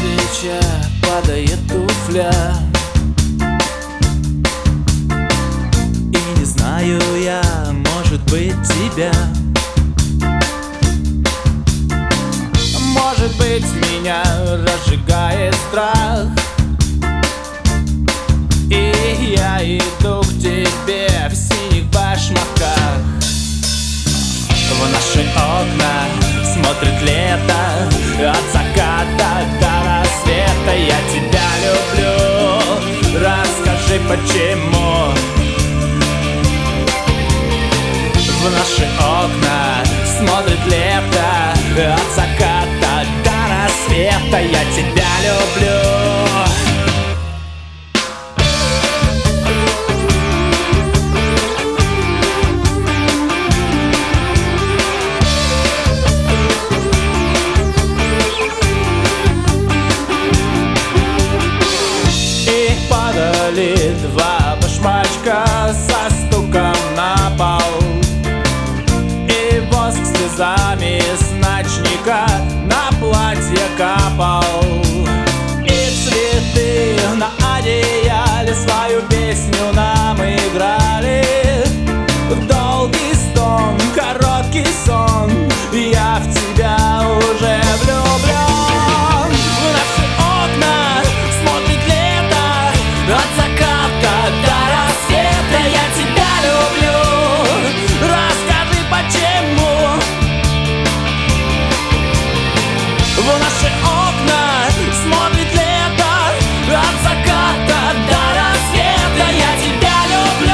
плеча падает туфля, и не знаю я, может быть, тебя. Может быть, меня разжигает страх, и я иду к тебе в синих башмаках. В наши окна смотрит лето, от заката до рассвета. Я тебя люблю, расскажи почему. В наши окна смотрит лето, от заката до рассвета. Я тебя люблю. Два башмачка со стуком на пол, и воск слезами с ночника на платье капал. И цветы на одеяле свою песню нам играли. Долгий стон, короткий сон, я в тебя уже влюблен. В наши окна смотрит лето, от заката до рассвета. Я тебя люблю, расскажи почему. В наши окна смотрит лето, от заката до рассвета. Я тебя люблю.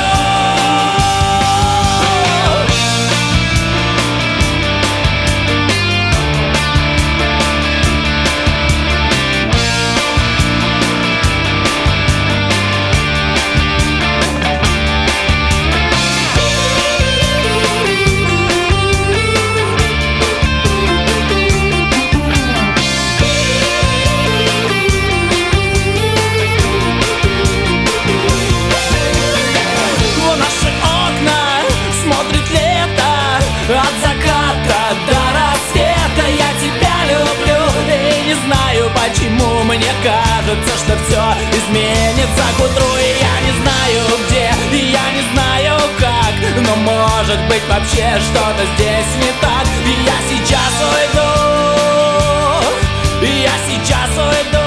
От заката до рассвета. Я тебя люблю, и не знаю почему. Мне кажется, что все изменится к утру, и я не знаю где, и я не знаю как, но может быть вообще что-то здесь не так. И я сейчас уйду, и я сейчас уйду.